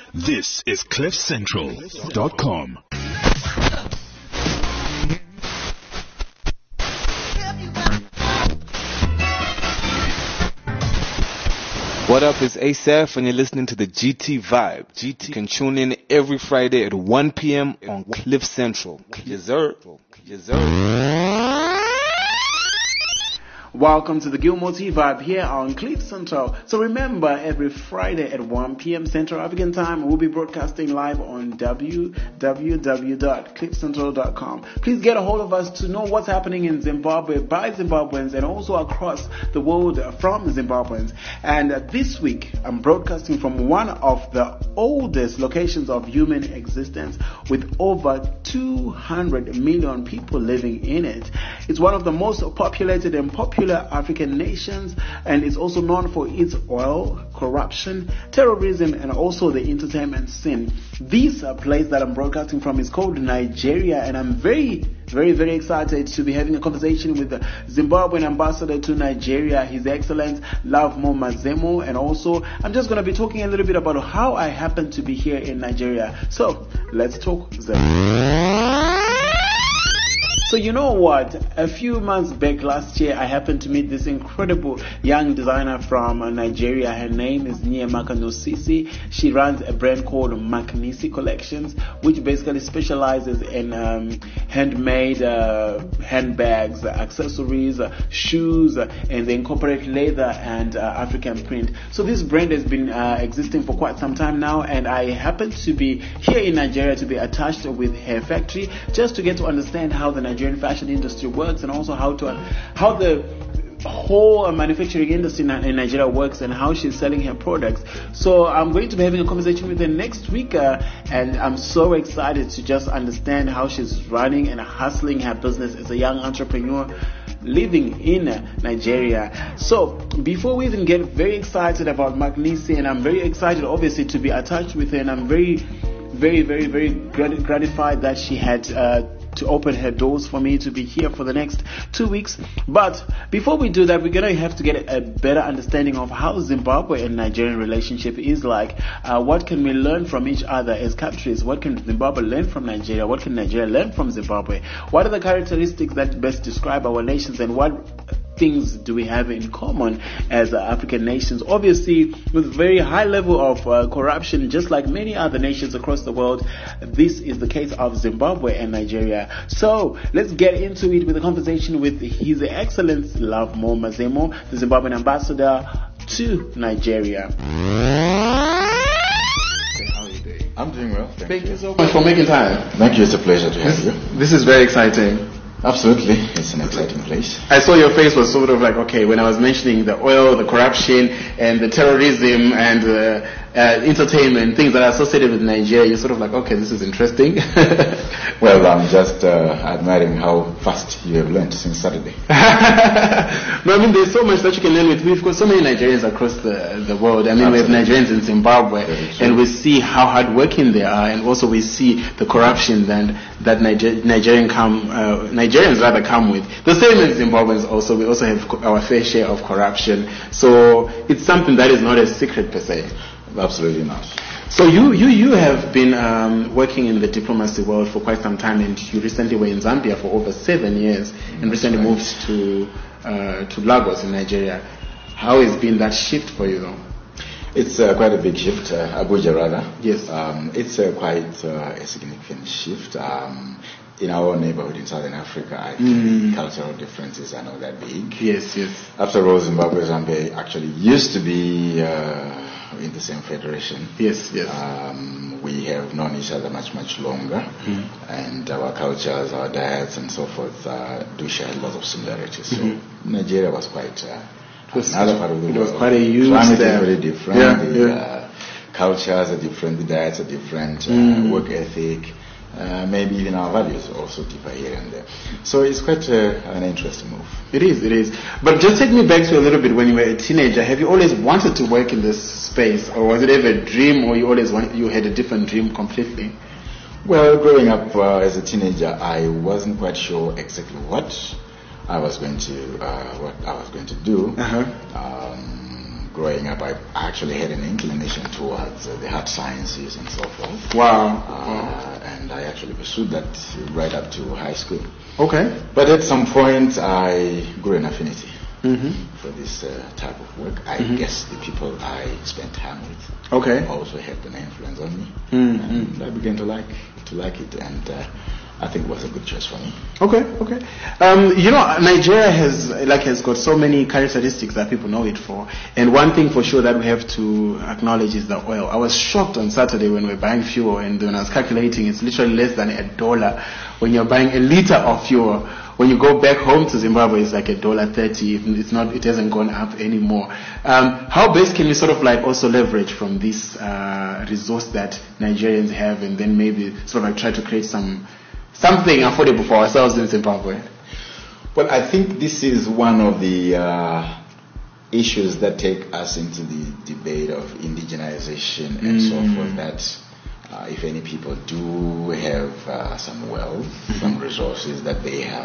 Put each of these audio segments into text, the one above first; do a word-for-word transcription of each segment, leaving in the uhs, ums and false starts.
This is cliff central dot com. What up, it's Asaph and you're listening to the G T Vibe. G T can tune in every Friday at one p.m. on Cliff Central. Yes, sir. Yes, sir. Welcome to the Gilmore T Vibe here on Cliff Central. So remember, every Friday at one p.m. Central African Time, we'll be broadcasting live on w w w dot cliff central dot com. Please get a hold of us to know what's happening in Zimbabwe by Zimbabweans and also across the world from Zimbabweans. And uh, this week, I'm broadcasting from one of the oldest locations of human existence with over two hundred million people living in it. It's one of the most populated and popular African nations, and it's also known for its oil, corruption, terrorism, and also the entertainment scene. This uh, place that I'm broadcasting from is called Nigeria, and I'm very, very, very excited to be having a conversation with the Zimbabwean ambassador to Nigeria, His Excellency Lovemore Mazemo, and also I'm just going to be talking a little bit about how I happen to be here in Nigeria. So let's talk Zim. So you know what, a few months back last year, I happened to meet this incredible young designer from uh, Nigeria. Her name is Nyemaka Nosisi. She runs a brand called Maknisi Collections, which basically specializes in um, handmade uh, handbags, accessories, uh, shoes, uh, and they incorporate leather and uh, African print. So this brand has been uh, existing for quite some time now, and I happen to be here in Nigeria to be attached with her factory just to get to understand how the Nigerian fashion industry works and also how to how the whole manufacturing industry in Nigeria works and how she's selling her products. So I'm going to be having a conversation with her next week, uh, and I'm so excited to just understand how she's running and hustling her business as a young entrepreneur living in Nigeria. So before we even get very excited about Maknisi, and I'm very excited obviously to be attached with her, and I'm very very very very gratified that she had uh, to open her doors for me to be here for the next two weeks. But before we do that, we're going to have to get a better understanding of how Zimbabwe and Nigerian relationship is like. Uh, what can we learn from each other as countries? What can Zimbabwe learn from Nigeria? What can Nigeria learn from Zimbabwe? What are the characteristics that best describe our nations, and what things do we have in common as uh, African nations? Obviously, with very high level of uh, corruption, just like many other nations across the world, this is the case of Zimbabwe and Nigeria. So let's get into it with a conversation with His Excellency Lovemore Mazemo, the Zimbabwean ambassador to Nigeria. How are you doing? I'm doing well, thank, Thank you. you so much for making time. Thank you, it's a pleasure to have This, you. this is very exciting. Absolutely, it's an exciting place. I saw your face was sort of like, okay, when I was mentioning the oil, the corruption, and the terrorism, and uh, uh, entertainment, things that are associated with Nigeria, you're sort of like, okay, this is interesting. Well, I'm just uh, admiring how fast you have learned since Saturday. No, I mean, there's so much that you can learn with. We've got so many Nigerians across the, the world. I mean, Absolutely. we have Nigerians in Zimbabwe, and we see how hardworking they are, and also we see the corruption that, that Niger- Nigerian come, uh, Nigerians rather come with. The same as Zimbabweans also. We also have co- our fair share of corruption. So it's something that is not a secret per se. Absolutely not. So you, you, you have been um, working in the diplomacy world for quite some time, and you recently were in Zambia for over seven years, and That's recently right. moved to uh, to Lagos in Nigeria. How has been that shift for you, though? It's uh, quite a big shift, uh, Abuja rather. Yes. Um, it's uh, quite uh, a significant shift. Um, in our neighborhood in Southern Africa, I think Mm. cultural differences are not that big. Yes, yes. After all, Zimbabwe and Zambia actually used to be uh, in the same federation. Yes, yes. Um, we have known each other much, much longer, Mm. and our cultures, our diets, and so forth uh, do share a lot of similarities. So Mhm. Nigeria was quite uh, It was- another part of the it world. was quite a huge Climate step. is very different. Yeah, the yeah. Uh, cultures are different. The diets are different. Uh, Mm. Work ethic. Uh, maybe even our values also differ here and there. So it's quite uh, an interesting move. It is, it is. But just take me back to a little bit when you were a teenager. Have you always wanted to work in this space, or was it ever a dream, or you always want, you had a different dream completely? Well, growing up uh, as a teenager, I wasn't quite sure exactly what I was going to uh, what I was going to do. Uh-huh. Um, growing up, I actually had an inclination towards uh, the hard sciences and so forth. Wow. Uh, wow. And I actually pursued that right up to high school. Okay. But at some point, I grew an affinity Mm-hmm. for this uh, type of work. I Mm-hmm. guess the people I spent time with Okay. also had an influence on me, Mm-hmm. and I began to like to like it, and uh, I think it was a good choice for me. Okay, okay. Um, you know, Nigeria has like has got so many characteristics that people know it for, and one thing for sure that we have to acknowledge is the oil. I was shocked on Saturday when we were buying fuel, and when I was calculating, it's literally less than a dollar when you're buying a liter of fuel. When you go back home to Zimbabwe, it's like a dollar thirty. It's not. It hasn't gone up anymore. Um, how best can we sort of like also leverage from this uh, resource that Nigerians have, and then maybe sort of like try to create some something affordable for ourselves in Zimbabwe? Well, I think this is one of the uh, issues that take us into the debate of indigenization and Mm. so forth. That uh, if any people do have uh, some wealth, Mm-hmm. some resources that they have,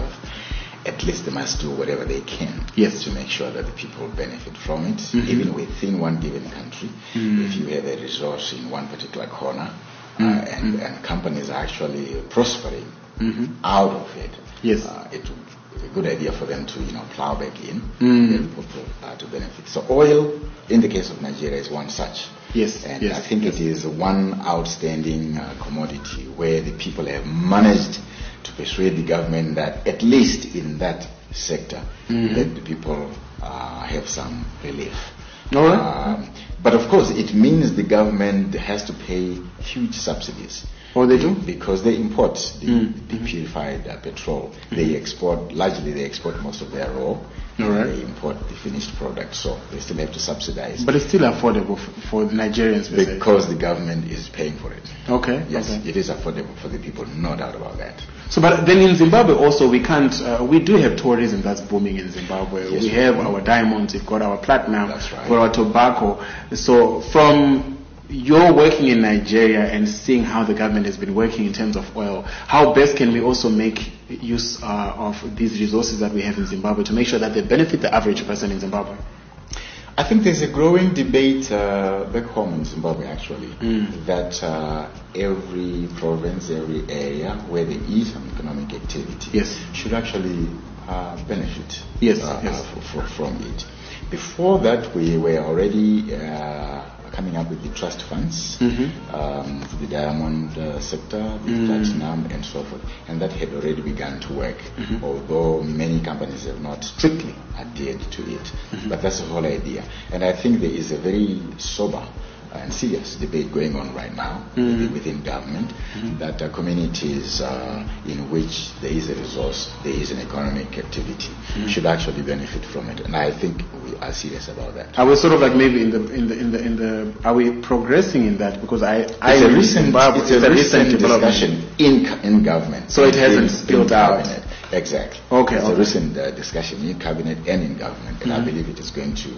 at least they must do whatever they can Yes. to make sure that the people benefit from it, Mhm. even within one given country. Mm. If you have a resource in one particular corner, uh, Mm. and, and companies are actually prospering Mhm. out of it, Yes. uh, it would be a good idea for them to, you know, plow back in Mm. and people uh, to benefit. So oil, in the case of Nigeria, is one such. Yes. And yes. I think yes. it is one outstanding uh, commodity where the people have managed to persuade the government that at least in that sector, Mhm. let the people uh, have some relief. All right. Um, but of course, it means the government has to pay huge subsidies. Oh, they do? Because they import the, Mm. the purified uh, petrol. They export, largely they export most of their raw. All right. They import the finished product, so they still have to subsidize. But it's still affordable for, for the Nigerians. per se. Because the government is paying for it. Okay. Yes, Okay. it is affordable for the people, no doubt about that. So, but then in Zimbabwe also we can't. Uh, we do have tourism that's booming in Zimbabwe. Yes, we we have do. our diamonds. We've got our platinum. That's right. We've got our tobacco. So from you're working in Nigeria and seeing how the government has been working in terms of oil, how best can we also make use uh, of these resources that we have in Zimbabwe to make sure that they benefit the average person in Zimbabwe? I think there's a growing debate uh, back home in Zimbabwe, actually, Mm. that uh, every province, every area where there is some economic activity Yes. should actually uh, benefit Yes, uh, yes. uh, f- f- from it. Before that, we were already uh, coming up with the trust funds, Mhm. um, for the diamond uh, sector, the Mm. platinum, and so forth, and that had already begun to work, Mhm. although many companies have not strictly adhered to it. Mhm. But that's the whole idea. And I think there is a very sober and serious debate going on right now Mhm. within, within government Mhm. that uh, communities uh, in which there is a resource, there is an economic activity, Mhm. should actually benefit from it. And I think we are serious about that. Are we sort of like maybe in the in the in the in the? Are we progressing in that? Because I I It's a in recent, Zimbabwe, it's a recent development. discussion in co- in government. So it hasn't in, spilled in out. cabinet. Exactly. Okay, It's okay. a recent uh, discussion in cabinet and in government, and I Mhm. believe it is going to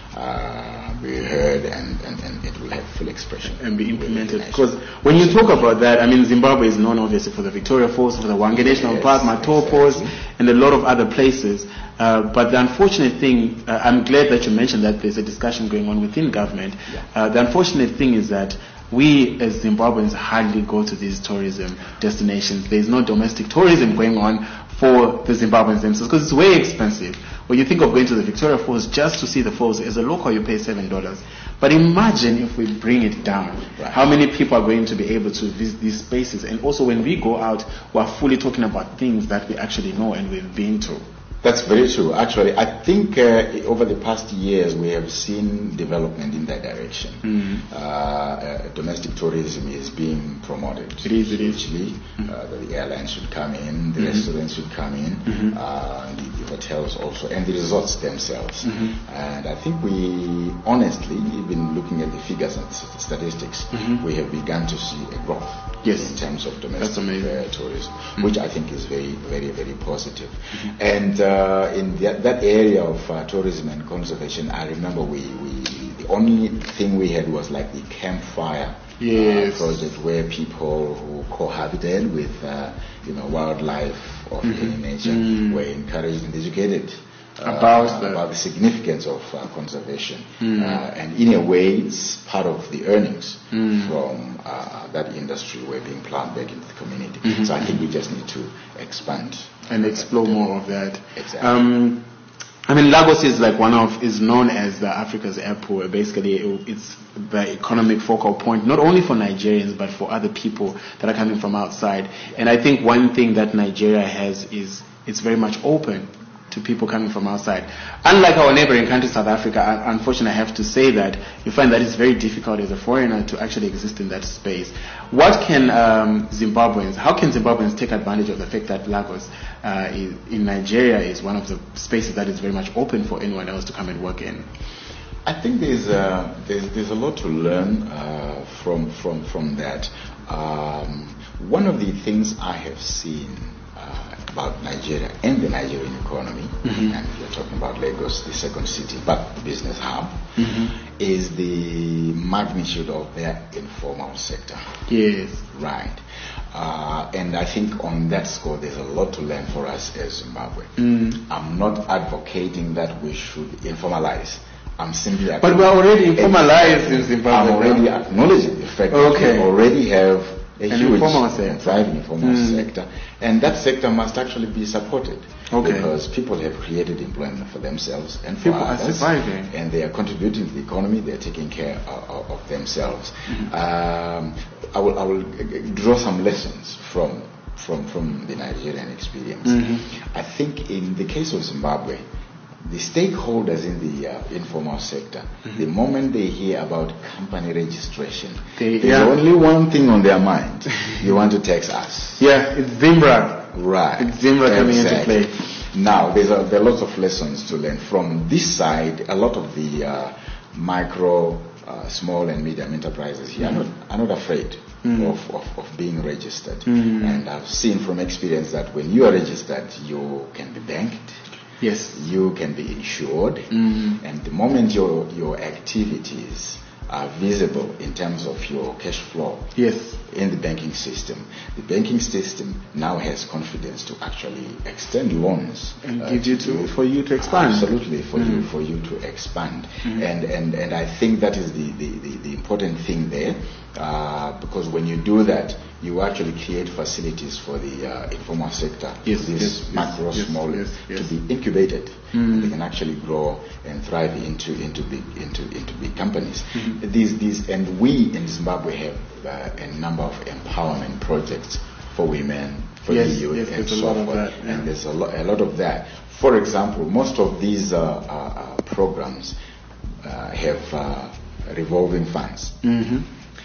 uh, be heard and, and, and it will have full expression And be implemented. within the Because nation. when you talk about that, I mean, Zimbabwe is known obviously for the Victoria Falls, for the Wange National Yes, Park, Matopos, exactly. and a lot of other places. Uh, but the unfortunate thing, uh, I'm glad that you mentioned that there's a discussion going on within government. Yeah. Uh, the unfortunate thing is that we as Zimbabweans hardly go to these tourism destinations. There's no domestic tourism going on for the Zimbabweans themselves because it's way expensive. When you think of going to the Victoria Falls just to see the falls, as a local you pay seven dollars. But imagine if we bring it down, Right. how many people are going to be able to visit these spaces? And also when we go out, we're fully talking about things that we actually know and we've been to. That's very true. Actually, I think uh, over the past years we have seen development in that direction. Mhm. Uh, uh, domestic tourism is being promoted. It is, it is. Hugely. Uh, the airlines should come in, the Mhm. restaurants should come in, Mhm. uh, the, the hotels also, and the resorts themselves. Mhm. And I think we, honestly, even looking at the figures and st- statistics, Mhm. we have begun to see a growth Yes. in terms of That's domestic amazing. uh, tourism, Mhm. which I think is very, very, very positive. And uh, in that, that area of uh, tourism and conservation, I remember we, we the only thing we had was like the campfire Yes. uh, project where people who cohabited with uh, you know wildlife of Mhm. any nature Mm. were encouraged and educated about, uh, the, about the significance of uh, conservation. Mm. Uh, and in a way, it's part of the earnings Mm. from uh, that industry were being plowed back into the community. Mm-hmm. So I think we just need to expand and explore more of that. Exactly. Um, I mean, Lagos is like one of, is known as the Africa's airport. Basically, it, it's the economic focal point, not only for Nigerians, but for other people that are coming from outside. And I think one thing that Nigeria has is it's very much open to people coming from outside. Unlike our neighboring country, South Africa, I, unfortunately I have to say that you find that it's very difficult as a foreigner to actually exist in that space. What can um, Zimbabweans, how can Zimbabweans take advantage of the fact that Lagos uh, is, in Nigeria is one of the spaces that is very much open for anyone else to come and work in? I think there's a, there's, there's a lot to learn uh, from, from, from that. Um, one of the things I have seen uh, about Nigeria and the Nigerian economy, mm-hmm. and you're talking about Lagos, the second city, but the business hub, mm-hmm. is the magnitude of their informal sector. Yes. Right. Uh, and I think on that score, there's a lot to learn for us as Zimbabwe. Mm. I'm not advocating that we should informalize. I'm simply But we're already informaalized in Zimbabwe. I'm already acknowledging the fact okay. that we already have a An huge informal sector. and thriving informal mm. sector, and that sector must actually be supported okay. because people have created employment for themselves and for people others, are surviving, and they are contributing to the economy. They are taking care of, of themselves. Mm-hmm. Um, I will I will draw some lessons from from from the Nigerian experience. Mm-hmm. I think in the case of Zimbabwe, the stakeholders in the uh, informal sector, mm-hmm. the moment they hear about company registration, they, there's yeah. only one thing on their mind. You want to tax us. Yeah, it's Zimbra. Right. It's Zimbra coming exactly. into play. Now, there's a, there are lots of lessons to learn. From this side, a lot of the uh, micro, uh, small and medium enterprises here mm-hmm. are, not, are not afraid mm-hmm. of, of, of being registered. Mm-hmm. And I've seen from experience that when you are registered, you can be banked. Yes. You can be insured, mm. and the moment your your activities are visible in terms of your cash flow yes. in the banking system, the banking system now has confidence to actually extend loans and uh, give you to, to for you to expand. Absolutely, for mm. you for you to expand, mm. and and and I think that is the the, the, the important thing there, uh, because when you do that, you actually create facilities for the uh, informal sector, yes, this yes, macro, yes, small, yes, yes. to be incubated. Mm. They can actually grow and thrive into into big into into big companies. Mm-hmm. These these and we in Zimbabwe have uh, a number of empowerment projects for women, for yes, the youth, yes, and so so forth. That, yeah. And there's a lot a lot of that. For example, most of these uh, uh, uh, programs uh, have uh, revolving funds. Mm-hmm.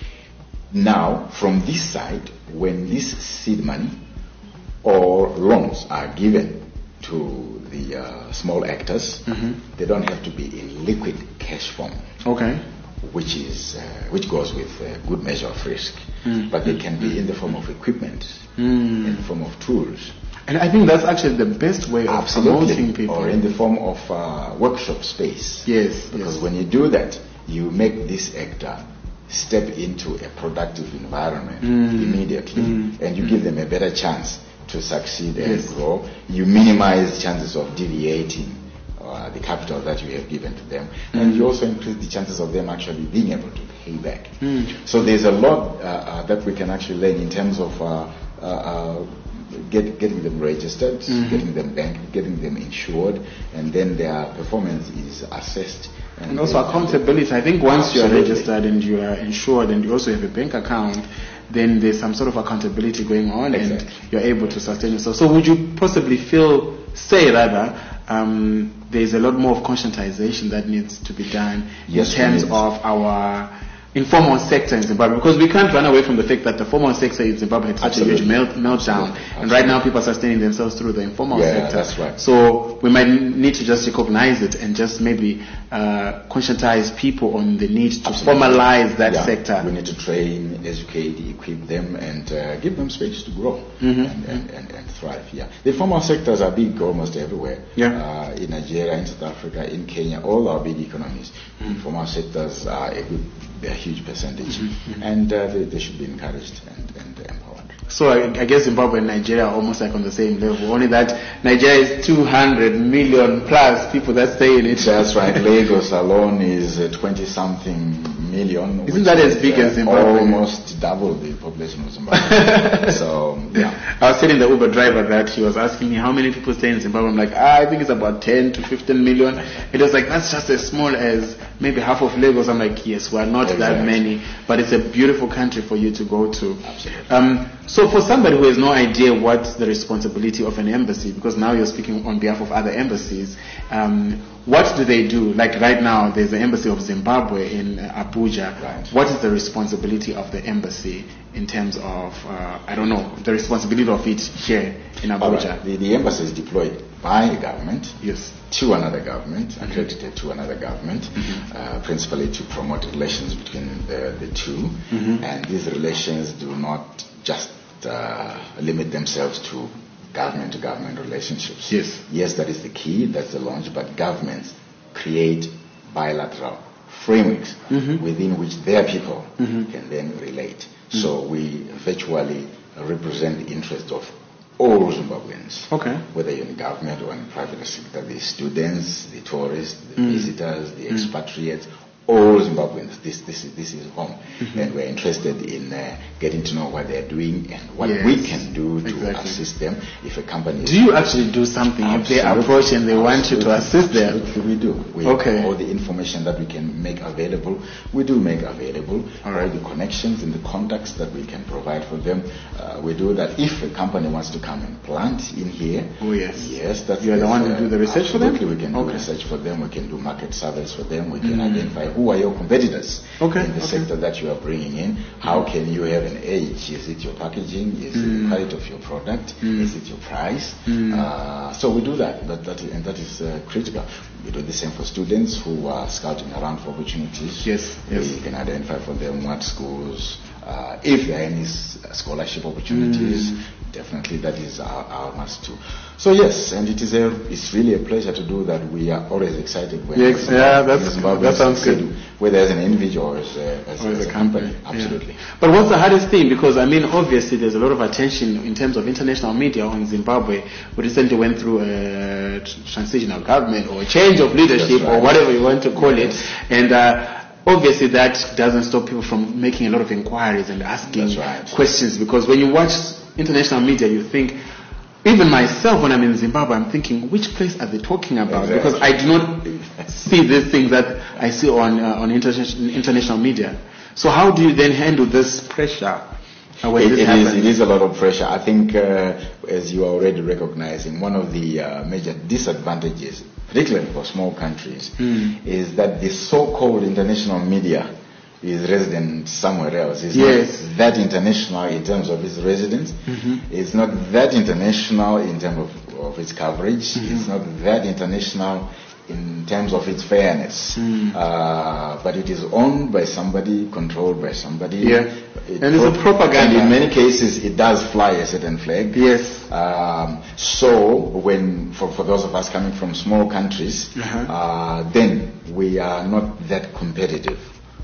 Now, from this side, when this seed money or loans are given to the uh, small actors, mm-hmm. they don't have to be in liquid cash form. Okay. Which is uh, which goes with a good measure of risk, mm. but they can be in the form of equipment, mm. in the form of tools. And I think that's actually the best way of Absolutely. promoting people. Or in the form of uh, workshop space. Yes. Because yes. when you do that, you make this actor step into a productive environment mm. immediately, mm. and you mm. give them a better chance to succeed and yes. grow. You minimize chances of deviating uh, the capital that you have given to them, mm. and you also increase the chances of them actually being able to pay back. Mm. So there's a lot uh, uh, that we can actually learn in terms of uh, uh, uh, get, getting them registered, mm-hmm. getting them banked, getting them insured, and then their performance is assessed. And, and also accountability. I think once you are registered and you are insured and you also have a bank account, then there's some sort of accountability going on, exactly. and you're able to sustain yourself. So would you possibly feel, say rather, um, there's a lot more of conscientization that needs to be done yes, in terms of our informal sector in Zimbabwe, because we can't run away from the fact that the formal sector in Zimbabwe had such Absolutely. a huge melt, meltdown, Absolutely. and right now people are sustaining themselves through the informal yeah, sector. That's right. So we might need to just recognize it and just maybe uh, conscientize people on the need to Absolutely. formalize that yeah. sector. We need to train, educate, equip them, and uh, give them space to grow mm-hmm. and, and, and, and thrive. Yeah, the informal sectors are big almost everywhere. Yeah. Uh, in Nigeria, in South Africa, in Kenya, all our big economies, mm-hmm. informal sectors are a good, they're a huge percentage, mm-hmm. and uh, they, they should be encouraged and, and empowered. So I, I guess Zimbabwe and Nigeria are almost like on the same level. Only that Nigeria is two hundred million plus people that stay in it. That's right. Lagos alone is uh, twenty something million. Isn't that as big uh, as Zimbabwe? Almost double the population of Zimbabwe. So yeah. I was telling the Uber driver that he was asking me how many people stay in Zimbabwe. I'm like, ah, I think it's about ten to fifteen million. It was like, that's just as small as maybe half of Lagos. I'm like, yes, we're not Exactly. that many, but it's a beautiful country for you to go to. Absolutely. Um, so for somebody who has no idea what's the responsibility of an embassy, because now you're speaking on behalf of other embassies, um, what do they do? Like right now, there's the embassy of Zimbabwe in uh, Abuja. Right. What is the responsibility of the embassy in terms of, uh, I don't know, the responsibility of it here in All Abuja? right. The, the embassy is deployed by a government. Yes. To another government, accredited to another government, mm-hmm. uh, principally to promote relations between the, the two. Mm-hmm. And these relations do not just uh, limit themselves to government to government relationships. Yes. Yes, that is the key, that's the launch, but governments create bilateral frameworks mm-hmm. within which their people mm-hmm. can then relate. Mm-hmm. So we virtually represent the interest of all Zimbabweans, okay. whether you're in government or in the private sector, the students, the tourists, the Mm. visitors, the Mm. expatriates, all Zimbabweans. This, this, is, this is home. Mm-hmm. And we're interested in uh, getting to know what they're doing and what Yes. we can do to Exactly. assist them. If a company Do you actually do something if they Absolutely. approach and they want you to Absolutely. assist them? Absolutely, we do. We Okay. All the information that we can make available, we do make available. All All, right. the connections and the contacts that we can provide for them, uh, we do that. If a company wants to come and plant in here, Oh, yes. yes, that's You are the that's, one who uh, do the research for them? absolutely, we can do Okay. research for them. We can do market surveys for them. We can identify who are your competitors Okay, in the okay. sector that you are bringing in. How can you have an edge? Is it your packaging? Is it the quality of your product? Is it your price? Uh, so we do that, that, that and that is uh, critical. We do the same for students who are scouting around for opportunities. Yes, yes. We can identify for them what schools, uh, if there are any s- scholarship opportunities. Definitely, that is our, our must too. So yes, and it is a, it's really a pleasure to do that. We are always excited when Yes, Zimbabwe- yeah, that's- Zimbabwe that sounds succeed, good. whether as an individual or as a, as, Or as as a a company. company, Absolutely. yeah. But what's the hardest thing? Because I mean, obviously, there's a lot of attention in terms of international media on Zimbabwe. We recently went through a tr- transitional government or a change of leadership That's right. or whatever you want to call Yes. it, and. Uh, Obviously, that doesn't stop people from making a lot of inquiries and asking That's right. questions. Because when you watch international media, you think, even myself, when I'm in Zimbabwe, I'm thinking, which place are they talking about? Exactly. Because I do not see these things that I see on uh, on international international media. So how do you then handle this pressure uh, when It, this it, happens? is, it is a lot of pressure. I think, uh, as you are already recognizing, one of the uh, major disadvantages, particularly for small countries, Mm. is that the so-called international media is resident somewhere else. It's Yes. not that international in terms of its residents. Mm-hmm. It's not that international in terms of, of its coverage. Mm-hmm. It's not that international in terms of its fairness. Mm. Uh, but it is owned by somebody, controlled by somebody. Yeah. It And it's a propaganda. And in many cases, it does fly a certain flag. Yes. Um, so when for, for those of us coming from small countries, Uh-huh. uh, then we are not that competitive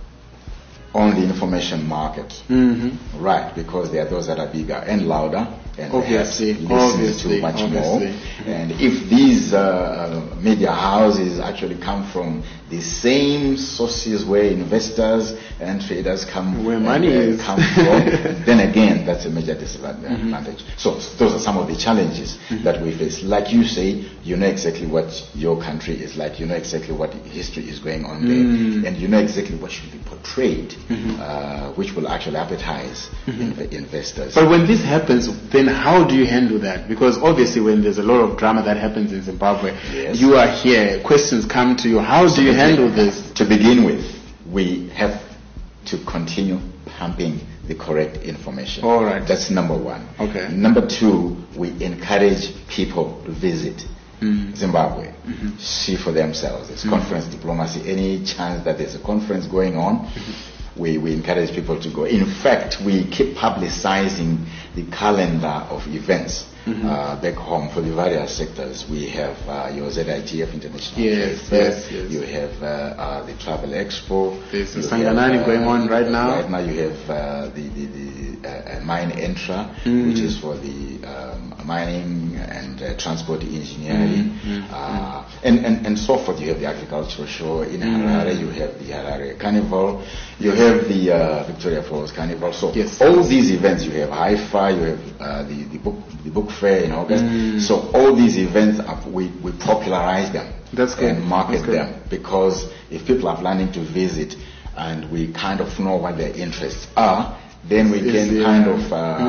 on the information market, Mm-hmm. right? Because there are those that are bigger and louder, and Obviously, perhaps listen obviously, to much obviously. more. And if these uh, media houses actually come from the same sources where investors and traders come, Where and, money uh, is. come from, then again, that's a major disadvantage. So those are some of the challenges that we face. Like you say, you know exactly what your country is like. You know exactly what history is going on there, and you know exactly what should be portrayed, uh, which will actually appetize inv- investors. But when this happens, then how do you handle that? Because obviously when there's a lot of drama that happens in Zimbabwe, Yes. you are here, questions come to you. How do you handle this? To begin with, we have to continue pumping the correct information. All right. That's number one. Okay. Number two, we encourage people to visit Zimbabwe, see for themselves. It's conference diplomacy. Any chance that there's a conference going on, we, we encourage people to go. In fact, we keep publicizing the calendar of events uh, back home for the various sectors. We have uh, your Z I T F International Yes, Trade Fair. yes, yes. You have uh, uh, the Travel Expo. There's You Sanganani have, going on right now. Right now you have uh, the, the, the uh, Mine Entra, mm. which is for the um, mining and uh, transport engineering, mm. uh, and, and, and so forth. You have the agricultural show in mm. Harare, you have the Harare Carnival, you have the uh, Victoria Falls Carnival. So yes. all these events, you have Haifa, you have uh, the, the, book, the book fair in August. Mm. So all these events, are, we, we popularize them. That's good. And market That's them, because if people are planning to visit and we kind of know what their interests are, then we can yeah. kind of uh,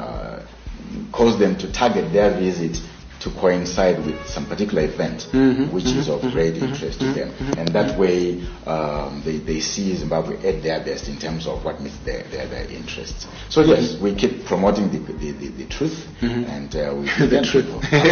mm. cause them to target their visit to coincide with some particular event mm-hmm, which mm-hmm, is of great mm-hmm, interest mm-hmm, to them. Mm-hmm, and that way um, they, they see Zimbabwe at their best in terms of what meets their, their, their interests. So yes, we keep promoting the, the, the, the truth mm-hmm. and uh, we the truth.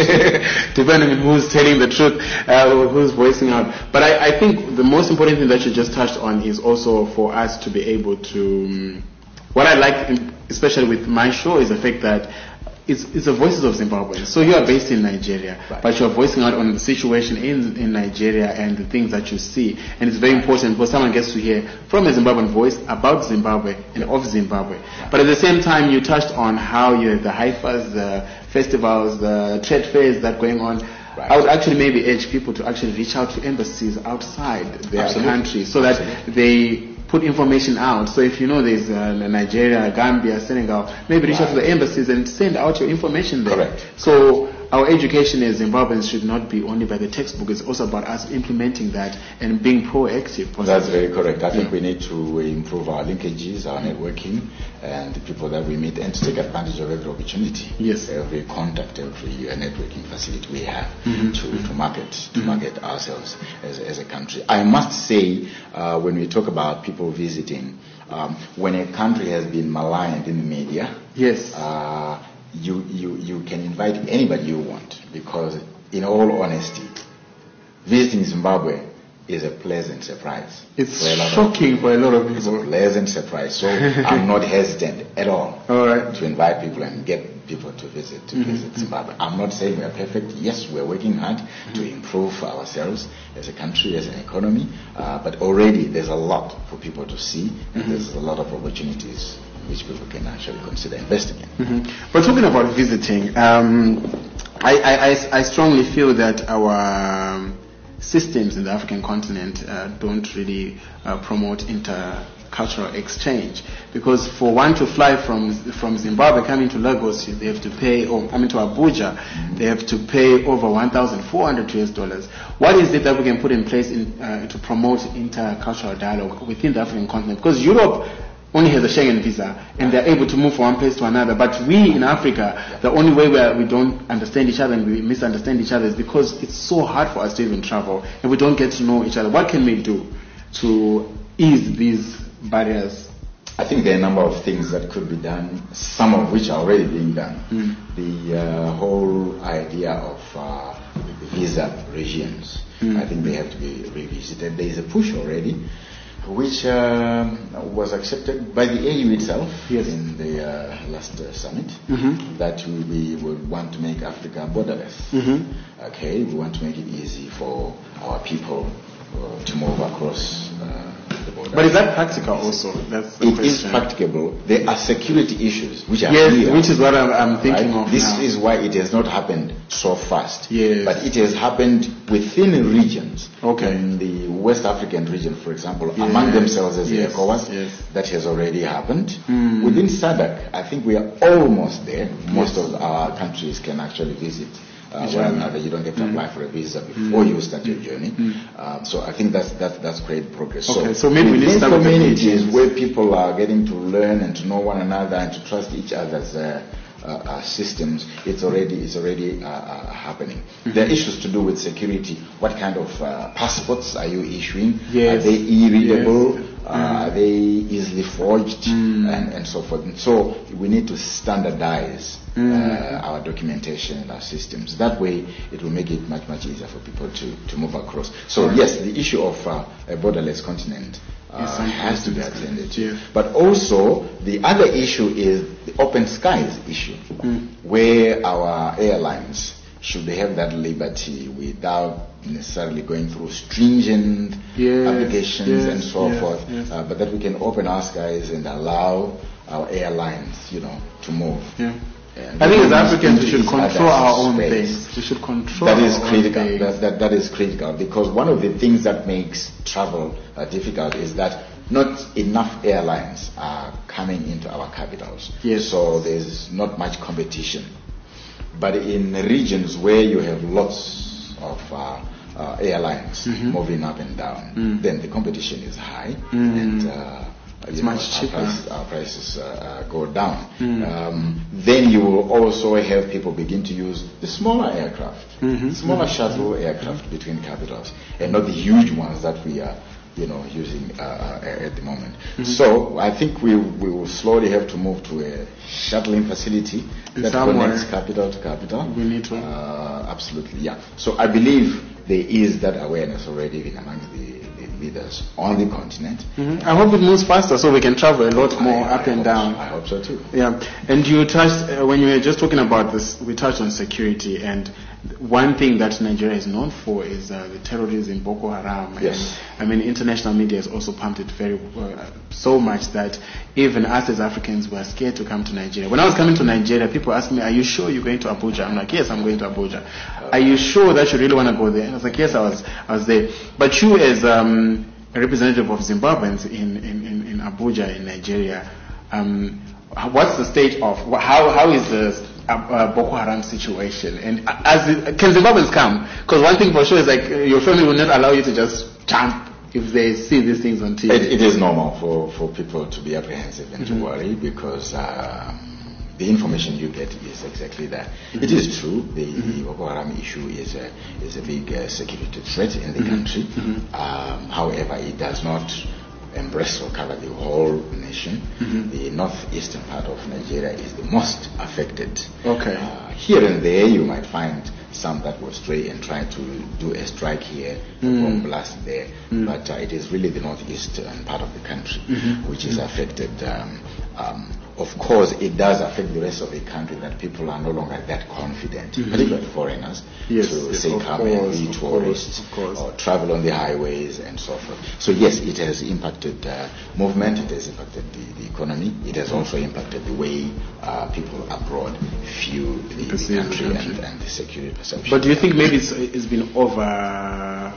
Depending on who's telling the truth, uh, or who's voicing out. But I, I think the most important thing that you just touched on is also for us to be able to, um, what I like, in, especially with my show, is the fact that It's, it's the voices of Zimbabweans. So you are based in Nigeria, right. but you're voicing out on the situation in, in Nigeria and the things that you see. And it's very important because someone gets to hear from a Zimbabwean voice about Zimbabwe and of Zimbabwe. Right. But at the same time, you touched on how you have the Haifas, the festivals, the trade fairs that are going on. Right. I would actually maybe urge people to actually reach out to embassies outside their Absolutely. country so that Absolutely. they put information out. So if you know there's uh, Nigeria, Gambia, Senegal, maybe reach wow. out to the embassies and send out your information there. Correct. So our education as Zimbabweans should not be only by the textbook. It's also about us implementing that and being proactive. Possibly. That's very correct. I think yeah. we need to improve our linkages, our networking, and the people that we meet, and to take advantage of every opportunity, yes. every contact, every uh, networking facility we have mm-hmm. to, to market to mm-hmm. market ourselves as, as a country. I must say, uh, when we talk about people visiting, um, when a country has been maligned in the media, yes. Uh, You, you, you can invite anybody you want, because in all honesty, visiting Zimbabwe is a pleasant surprise. It's for shocking of, for a lot of people. It's a pleasant surprise. So I'm not hesitant at all, all right. to invite people and get people to visit to mm-hmm. visit Zimbabwe. I'm not saying we're perfect. Yes, we're working hard mm-hmm. to improve ourselves as a country, as an economy, uh, but already there's a lot for people to see, and mm-hmm. there's a lot of opportunities which people can actually consider investing in. Mm-hmm. But talking about visiting, um, I, I, I strongly feel that our um, systems in the African continent uh, don't really uh, promote intercultural exchange. Because for one to fly from from Zimbabwe coming to Lagos, they have to pay, or coming to Abuja, mm-hmm. they have to pay over one thousand four hundred U S dollars. What is it that we can put in place in, uh, to promote intercultural dialogue within the African continent? Because Europe only has a Schengen visa, and they're able to move from one place to another. But we in Africa, the only way where we don't understand each other and we misunderstand each other is because it's so hard for us to even travel, and we don't get to know each other. What can we do to ease these barriers? I think there are a number of things that could be done, some of which are already being done. Mm. The uh, whole idea of uh, visa regimes, mm. I think they have to be revisited. There is a push already, which um, was accepted by the A U itself yes. in the uh, last uh, summit, mm-hmm. that we, we would want to make Africa borderless. Mm-hmm. Okay, we want to make it easy for our people uh, to move across uh, the border. But is that practical also? That's the it question. is practicable. There are security issues which are yes, clear, which is what I'm, I'm thinking right? of This now. is why it has not happened so fast. Yes. But it has happened within regions. Okay. In the West African region, for example, yes. among themselves as yes. the ECOWAS, yes. that has already happened. Mm. Within S A D C, I think we are almost there. Most yes. of our countries can actually visit uh, Sure. one another. You don't have to mm. apply for a visa before mm. you start your journey. Mm. Um, so I think that's that's that's great progress. Okay, so, so maybe we need to start with communities the where people are getting to learn and to know one another and to trust each other's uh, uh, uh, systems. It's already it's already uh, uh, happening. Mm-hmm. There are issues to do with security. What kind of uh, passports are you issuing? Yes. Are they e-readable? Yes. Uh, are they easily forged, mm. and, and so forth? And so we need to standardize mm. uh, our documentation and our systems. That way, it will make it much much easier for people to, to move across. So right. yes, the issue of uh, a borderless continent uh, yes, has to be attended to. Yeah. But also, the other issue is the open skies issue, mm. where our airlines, should they have that liberty without necessarily going through stringent yes, applications yes, and so yes, forth, yes. Uh, but that we can open our skies and allow our airlines, you know, to move. Yeah. And I think as Africans we should into control other our own space. things. We should control That is our own critical. things. That, that, that is critical because one of the things that makes travel uh, difficult is that not enough airlines are coming into our capitals. Yes. So there's not much competition. But in regions where you have lots of uh, uh, airlines Mm-hmm. moving up and down, Mm. then the competition is high Mm. and uh, It's you know, much cheaper. Our prices, our prices uh, uh, go down. Mm. Um, then you will also have people begin to use the smaller aircraft, Mhm. smaller shuttle aircraft between capitals, and not the huge ones that we are, you know, using uh, uh, at the moment. Mm-hmm. So I think we we will slowly have to move to a shuttling facility that Somewhere. connects capital to capital. We need to. Uh, absolutely, yeah. So I believe there is that awareness already even among the, the leaders on the continent. Mhm. I hope it moves faster so we can travel a lot more I- I up and hope- down. I hope so too. Yeah, and you touched uh, when you were just talking about this. We touched on security, and one thing that Nigeria is known for is uh, the terrorism, Boko Haram. Yes. And, I mean, international media has also pumped it very uh, so much that even us as Africans were scared to come to Nigeria. When I was coming to Nigeria, people asked me, "Are you sure you're going to Abuja?" I'm like, "Yes, I'm going to Abuja." Are you sure that you really want to go there? And I was like, "Yes, I was. I was there." But you, as um, a representative of Zimbabweans in in, in, in Abuja, in Nigeria. Um, what's the state of how how is the uh, uh, Boko Haram situation, and uh, as it, can Zimbabweans come? Because one thing for sure is like uh, your family will not allow you to just jump if they see these things on T V. It, it is normal for, for people to be apprehensive and Mm-hmm. to worry because um, the information you get is exactly that. Mm-hmm. It is true the, mm-hmm. the Boko Haram issue is a is a big uh, security threat in the mm-hmm. country. Mm-hmm. Um, however, it does not embrace or cover the whole nation. Mm-hmm. The northeastern part of Nigeria is the most affected. Okay. Uh, here and there you might find some that will stray and try to do a strike here, mm. a bomb blast there, mm. but uh, it is really the northeastern part of the country mm-hmm. which is affected. Um, um, of course, it does affect the rest of the country that people are no longer that confident, mm-hmm. particularly foreigners, yes, to yes, say come and be tourists course, or travel on the highways and so forth. So yes, it has impacted uh, movement, it has impacted the, the economy, it has also impacted the way uh, people abroad view the, the country, the country. And, and the security perception. But do you think maybe it's, it's been over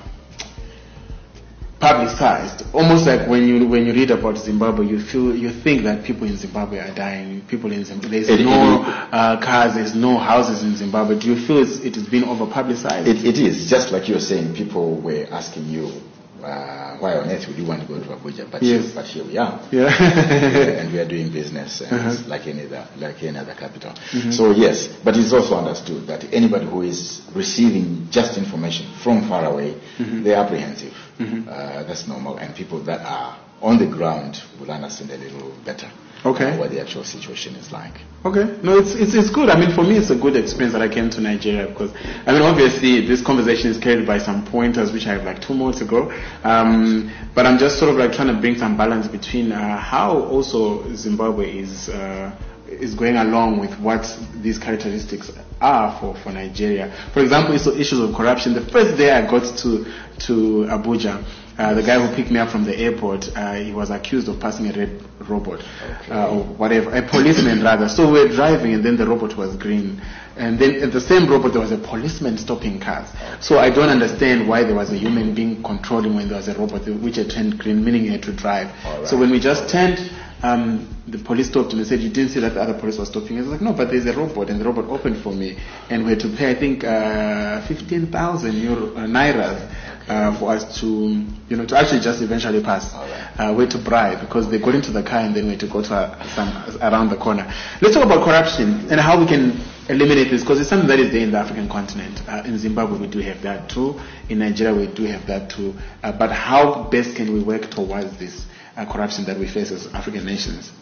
publicized, almost like when you when you read about Zimbabwe, you feel you think that people in Zimbabwe are dying. People in Zimbabwe, there's it, no it, uh, cars, there's no houses in Zimbabwe. Do you feel it's, it has been over publicized? It, it is just like you're saying. People were asking you, uh, why on earth would you want to go to Abuja? But yes. here, but here we are, yeah, and we are doing business and uh-huh. like any other like any other capital. Mm-hmm. So yes, but it's also understood that anybody who is receiving just information from far away, mm-hmm. they're apprehensive. Mm-hmm. Uh, that's normal, and people that are on the ground will understand a little better. Okay. Uh, what the actual situation is like. Okay. No, it's, it's it's good. I mean, for me, it's a good experience that I came to Nigeria because, I mean, obviously, this conversation is carried by some pointers, which I have like two more to go. Um, but I'm just sort of like trying to bring some balance between uh, how also Zimbabwe is uh, is going along with what these characteristics are for, for Nigeria. For example, so issues of corruption. The first day I got to to Abuja, Uh, the guy who picked me up from the airport, uh, he was accused of passing a red robot, okay. uh, or whatever, a policeman rather. So we were driving, and then the robot was green, and then at the same robot there was a policeman stopping cars. Okay. So I don't understand why there was a human being controlling when there was a robot which had turned green, meaning he had to drive. Right. So when we just turned, um, the police stopped him and said, "You didn't see that the other police was stopping." I was like, "No, but there's a robot," and the robot opened for me, and we had to pay, I think, uh, fifteen thousand euro uh, nairas. Uh, for us to, you know, to actually just eventually pass. Right. Uh, we had to bribe because they got into the car and then we had to go to uh, some around the corner. Let's talk about corruption and how we can eliminate this because it's something that is there in the African continent. Uh, in Zimbabwe we do have that too. In Nigeria we do have that too. Uh, but how best can we work towards this uh, corruption that we face as African nations?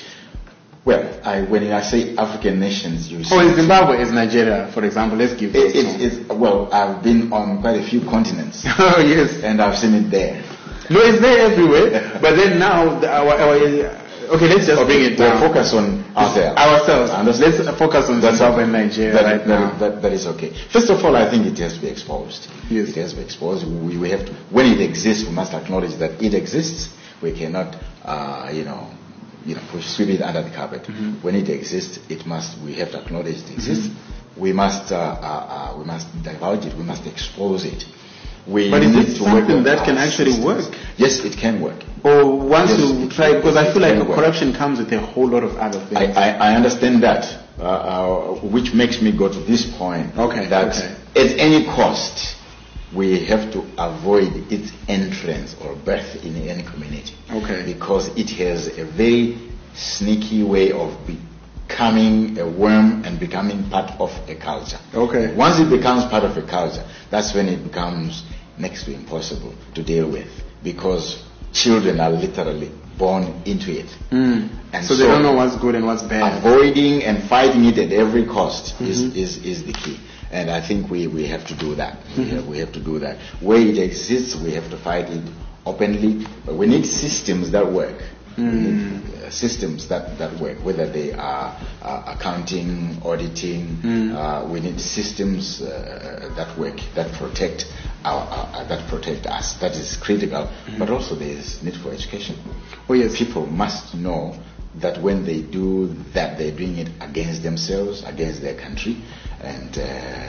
Well, I, when I say African nations, you Oh, in Zimbabwe is Nigeria, for example. Let's give it, it, it's, well, I've been on quite a few continents. Oh, yes. And I've seen it there. No, it's there everywhere. But then now, the, our, our, okay, let's just okay, bring it down. We'll focus on ourselves. Ourselves. Let's focus on Zimbabwe and Nigeria that, right that, now. That, that is okay. First of all, I think it has to be exposed. Yes. It has to be exposed. We, we have to, when it exists, we must acknowledge that it exists. We cannot, uh, you know, you know, push, sweep it under the carpet. Mm-hmm. When it exists, it must. We have to acknowledge it exists. Mm-hmm. We must. Uh, uh, uh, we must divulge it. We must expose it. We but is need it to work something on that can our actually systems. work? Yes, it can work. Or once Yes, you it try, can- because I it feel like can work. corruption comes with a whole lot of other things. I, I, I understand that, uh, uh, which makes me go to this point. Okay, That okay. at any cost, we have to avoid its entrance or birth in any community. Okay. Because it has a very sneaky way of becoming a worm and becoming part of a culture. Okay. Once it becomes part of a culture, that's when it becomes next to impossible to deal with, because children are literally born into it. Mm. And so they don't know what's good and what's bad. Avoiding and fighting it at every cost Mm-hmm. is, is, is the key. And I think we, we have to do that. We, Mm-hmm. have, we have to do that. Where it exists, we have to fight it openly. But we need systems that work. Mm. We need uh, systems that, that work, whether they are uh, accounting, auditing. Mm. Uh, we need systems uh, that work, that protect our, our, that protect us. That is critical. Mm-hmm. But also there is need for education. Oh yes. People must know that when they do that, they're doing it against themselves, against their country, and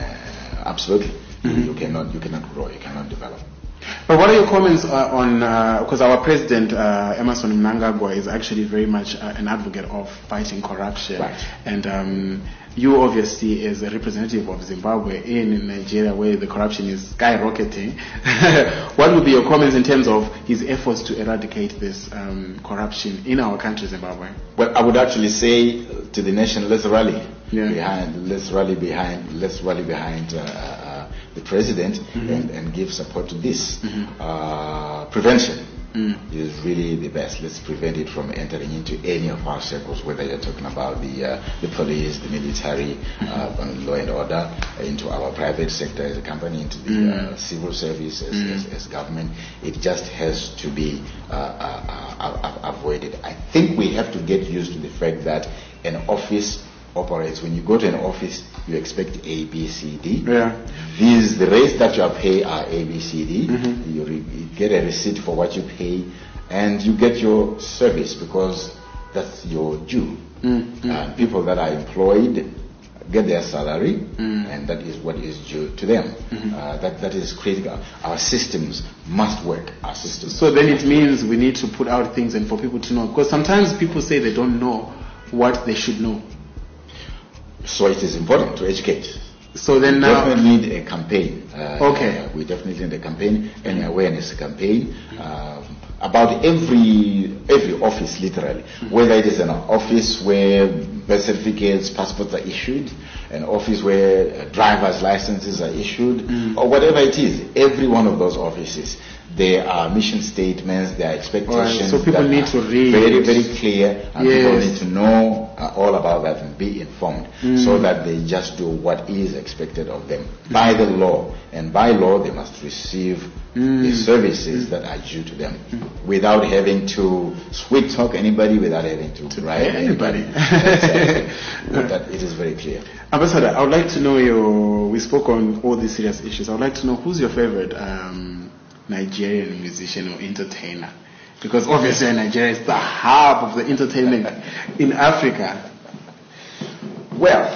uh, absolutely, Mm-hmm. you cannot, you cannot grow, you cannot develop. But what are your comments uh, on, because uh, our president, uh, Emmerson Mnangagwa, is actually very much uh, an advocate of fighting corruption. Right. And um, you obviously, as a representative of Zimbabwe in, in Nigeria, where the corruption is skyrocketing, what would be your comments in terms of his efforts to eradicate this um, corruption in our country, Zimbabwe? Well, I would actually say to the nation, let's rally Yeah. behind, let's rally behind, let's rally behind uh, uh, the president mm-hmm. and, and give support to this. Mm-hmm. Uh, prevention mm. is really the best. Let's prevent it from entering into any of our circles, whether you're talking about the uh, the police, the military, mm-hmm. uh, law and order, into our private sector as a company, into the mm. uh, civil service as, mm. as, as government. It just has to be uh, uh, uh, avoided. I think we have to get used to the fact that an office operates. When you go to an office, you expect A, B, C, D. Yeah. These, the rates that you are paid are A, B, C, D. Mm-hmm. You, re, you get a receipt for what you pay, and you get your service because that's your due. Mm-hmm. And people that are employed get their salary, mm. and that is what is due to them. Mm-hmm. Uh, that that is critical. Our systems must work. Our systems. So then it means we need to put out things and for people to know, because sometimes people say they don't know what they should know. So it is important to educate. So then we now definitely need a campaign. Uh, Okay. Uh, we definitely need a campaign, an awareness campaign um, about every every office, literally. Whether it is an office where birth certificates, passports are issued, an office where uh, driver's licenses are issued, Mm. or whatever it is. Every one of those offices, there are mission statements, there are expectations. so people that need are to read. Very, very clear, and people Yes. need to know uh, all about that and be informed, Mm. so that they just do what is expected of them by the law. And by law, they must receive Mm. the services that are due to them, without having to sweet talk anybody, without having to, To bribe pay anybody. Exactly. That it is very clear. Ambassador, I would like to know your, we spoke on all these serious issues. I would like to know who's your favorite um, Nigerian musician or entertainer? Because obviously Nigeria is the hub of the entertainment in Africa. Well,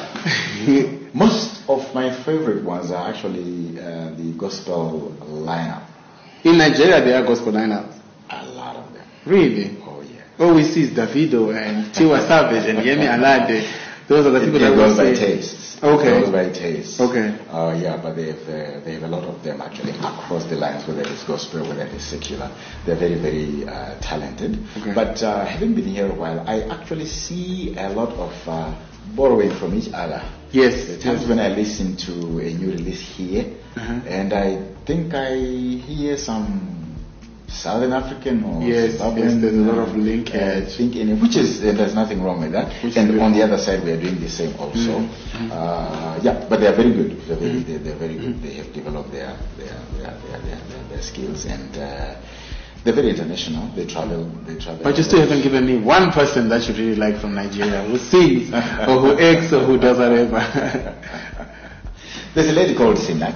most of my favorite ones are actually uh, the gospel lineup. In Nigeria, there are gospel lineups. A lot of them. Really? Oh yeah. All we see is Davido and Tiwa Savage and Yemi Alade. Those are the people It, that it we goes by say. taste. Okay. It goes by taste. Okay. Uh, yeah, but they have, uh, they have a lot of them actually across the lines, whether it's gospel, whether it's secular. They're very, very uh, talented. Okay. But uh, having been here a while, I actually see a lot of uh, borrowing from each other. Yes. There are times yes. when I listen to a new release here, Uh-huh. and I think I hear some Southern African or Yes, Zimbabwean, yes, there's a lot of uh, linkage. I think in it, which is, and there's nothing wrong with that. Which And is on the beautiful. other side, we are doing the same also. Mm-hmm. Uh, yeah, but they are very good. They're very, Mm-hmm. they're, they're very good. They have developed their their their their, their, their, their skills, and uh, they're very international. They travel. They travel. But you still haven't given me one person that you really like from Nigeria who sings or who acts or who does whatever. There's a lady called Sinach.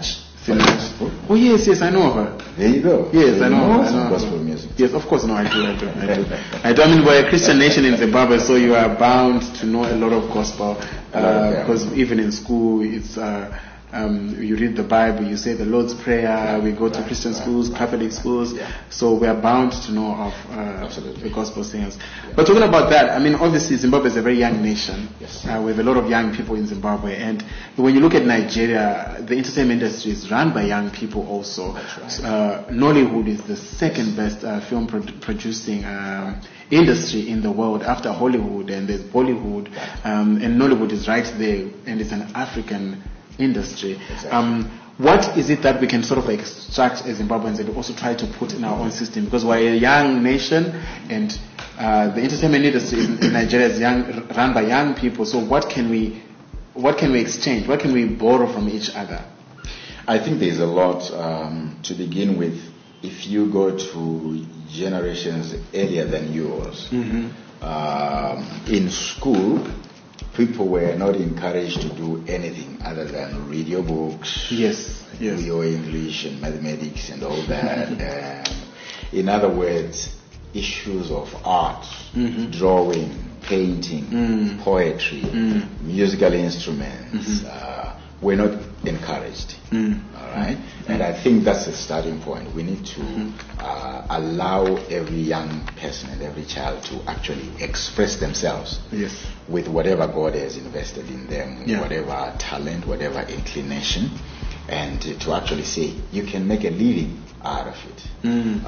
Oh yes, yes, I know of her. There you go. Yes, so I know. You know I some know gospel music. Yes, of course. No, I do. I do. I do. I do. I mean, we're a Christian nation in Zimbabwe, so you are bound to know a lot of gospel uh, because even in school, it's. Uh, Um, you read the Bible, you say the Lord's Prayer, yeah, we go to right, Christian right, schools, right. Catholic schools, yeah. So we are bound to know of uh, the gospel singers. Yeah. But talking about that, I mean, obviously Zimbabwe is a very young nation. Yes. Uh, we have a lot of young people in Zimbabwe, and when you look at Nigeria, the entertainment industry is run by young people also. Right. Uh, Nollywood is the second best uh, film pro- producing um, industry in the world after Hollywood, and there's Bollywood, um, and Nollywood is right there, and it's an African industry. Exactly. Um, what is it that we can sort of extract as Zimbabweans and also try to put in our own system? Because we're a young nation, and uh, the entertainment industry in, in Nigeria is young, run by young people. So what can we, what can we exchange? What can we borrow from each other? I think there's a lot um, to begin with. If you go to generations earlier than yours, mm-hmm. um, in school, people were not encouraged to do anything other than read your books, yes, yes. do your English and mathematics and all that. um, in other words, issues of art, mm-hmm. drawing, painting, mm. poetry, mm. musical instruments mm-hmm. uh, were not encouraged. Mm. All right, mm. and I think that's a starting point. We need to mm-hmm. uh, allow every young person and every child to actually express themselves. Yes. With whatever God has invested in them, yeah. whatever talent, whatever inclination, and uh, to actually say you can make a living out of it. Mm.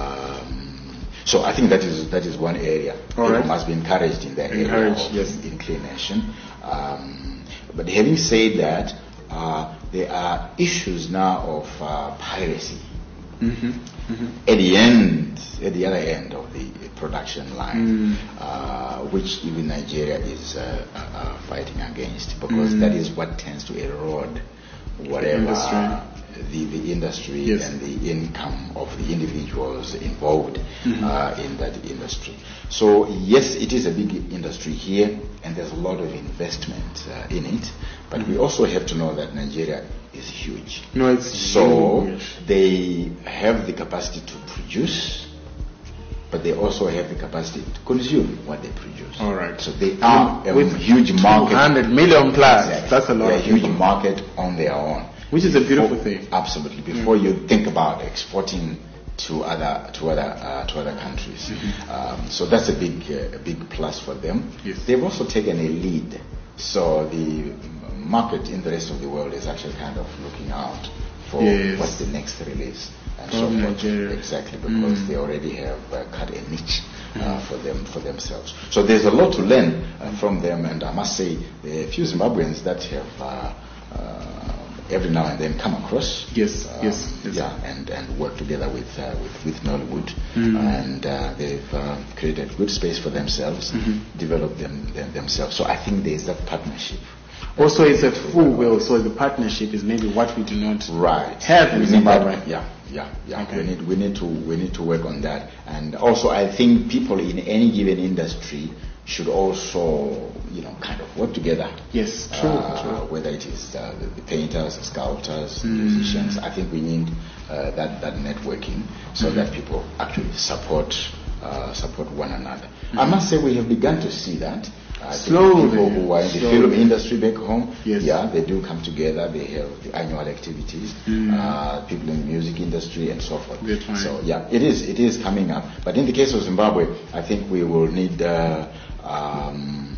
Um, so I think that is that is one area. All People right. must be encouraged in that encouraged, area of yes. inclination. Um, but having said that, uh, there are issues now of uh, piracy. Mm-hmm. Mm-hmm. At the end, at the other end of the production line, mm. uh, which even Nigeria is uh, uh, fighting against, because mm. that is what tends to erode whatever industry. the, the industry yes. and the income of the individuals involved mm-hmm. uh, in that industry. So yes, it is a big industry here, and there's a lot of investment uh, in it, but mm-hmm. we also have to know that Nigeria is huge. No, it's so huge. They have the capacity to produce, but they also have the capacity to consume what they produce. All right. So they are a with huge market. two hundred million plus. Exactly. That's a lot. They're of a huge people. market on their own. Which is a beautiful thing. Absolutely. Before mm. you think about exporting to other to other uh, to other countries, mm-hmm. um, so that's a big uh, a big plus for them. Yes. They've also taken a lead. So the market in the rest of the world is actually kind of looking out for yes. what's the next release and From so forth. Nigeria. Exactly, because mm. they already have uh, cut a niche uh, mm. for them for themselves. So there's a lot to learn uh, from them, and I must say, there are a few Zimbabweans that have uh, uh, every now and then come across. Yes, uh, yes, yes. Yeah, and, and work together with uh, with, with Nollywood, mm. and uh, they've uh, created good space for themselves, mm-hmm. developed them, them themselves. So I think there's that partnership. Also, it's a full will, so the partnership is maybe what we do not right. have in we Zimbabwe. Need, yeah, yeah, yeah. Okay. We need we need to we need to work on that. And also, I think people in any given industry should also, you know, kind of work together. Yes, true, uh, true. Whether it is uh, the, the painters, the sculptors, mm. musicians, I think we need uh, that that networking so mm-hmm. that people actually support uh, support one another. Mm-hmm. I must say we have begun to see that. Uh, Slowly. People who are in the Slowly. film industry back home, yes. yeah, they do come together. They have the annual activities. Mm. Uh, people in the music industry and so forth. So yeah, it is it is coming up. But in the case of Zimbabwe, I think we will need uh, um,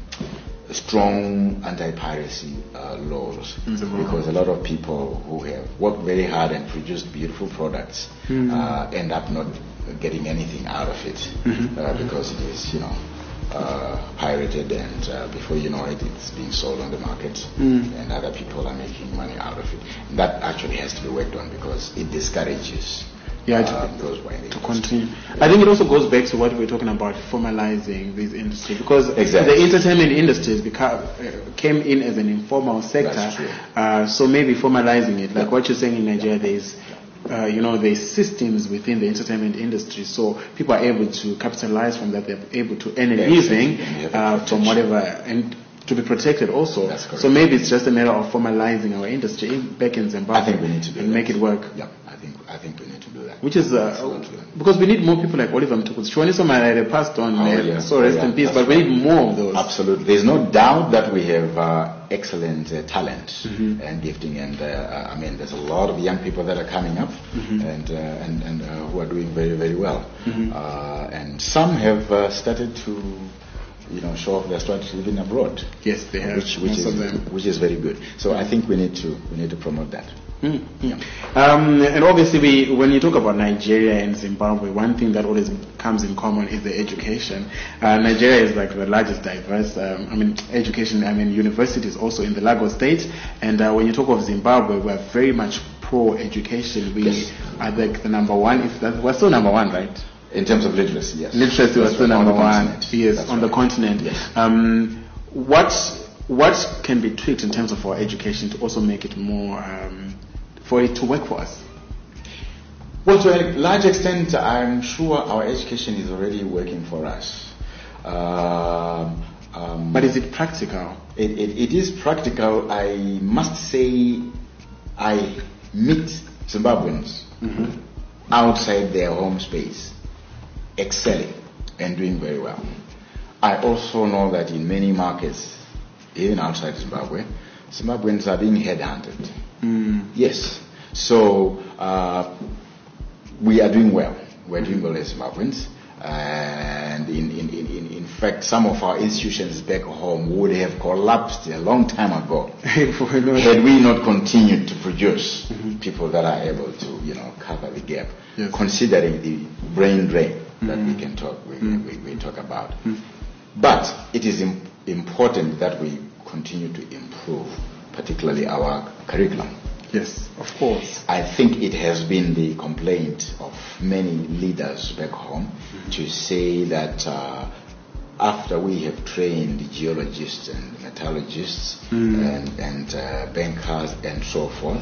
strong anti-piracy uh, laws, because a lot of people who have worked very hard and produced beautiful products mm. uh, end up not getting anything out of it mm-hmm. uh, because it is, you know. Uh, pirated, and uh, before you know it, it's being sold on the market, mm. and other people are making money out of it. And that actually has to be worked on, because it discourages yeah, uh, to, those wine to continue. Yeah. I think it also goes back to what we were talking about, formalizing this industry, because exactly. the entertainment industry became, uh, came in as an informal sector. Uh, so maybe formalizing it, like yeah. what you're saying in Nigeria, there is. Uh, you know, there's systems within the entertainment industry, so people are able to capitalize from that. They're able to earn a yeah, living exactly. uh, from whatever. And to be protected also. That's correct. So maybe it's just a matter of formalizing our industry in, back in Zimbabwe. I think we need to do and that. make it work. Yeah, I think I think we need to do that. Which is uh, Absolutely. because we need more people like Oliver Mtukudzi. Chwani Somarere passed on, Oh, uh, yeah. so rest Oh, yeah. in peace. That's But we right. need more of those. Absolutely. There's no doubt that we have uh, excellent uh, talent Mm-hmm. and gifting, and uh, I mean, there's a lot of young people that are coming up Mm-hmm. and uh, and, and uh, who are doing very very well. Mm-hmm. Uh, and some have uh, started to, you know, show off their strategy even abroad. Yes, they have. Which, which most is of them. which is very good. So I think we need to we need to promote that. Mm-hmm. Um, and obviously, we, when you talk about Nigeria and Zimbabwe, one thing that always comes in common is the education. Uh, Nigeria is like the largest diverse, um, I mean, education, I mean, universities also in the Lagos state. And uh, when you talk of Zimbabwe, we're very much pro-education. We Yes. are like the number one, if that, we're still number one, right? In terms of literacy, yes. Literacy was That's still right. On number the one. continent. Yes, That's on the right. continent. Yes. Um, what what can be tweaked in terms of our education to also make it more um, for it to work for us? Well, to a large extent, I'm sure our education is already working for us. Um, um, But is it practical? it, it, it is practical. I must say, I meet Zimbabweans outside their home space, excelling and doing very well. I also know that in many markets, even outside Zimbabwe, Zimbabweans are being headhunted. Yes. So uh, we are doing well. We're doing well as Zimbabweans. And in, in, in, in fact, some of our institutions back home would have collapsed a long time ago had we not continued to produce people that are able to, you know, cover the gap, Yes. considering the brain drain that we can talk we, we, we talk about. But it is im- important that we continue to improve, particularly our curriculum. Yes, of course. I think it has been the complaint of many leaders back home to say that uh, after we have trained geologists and metallurgists and, and uh, bankers and so forth,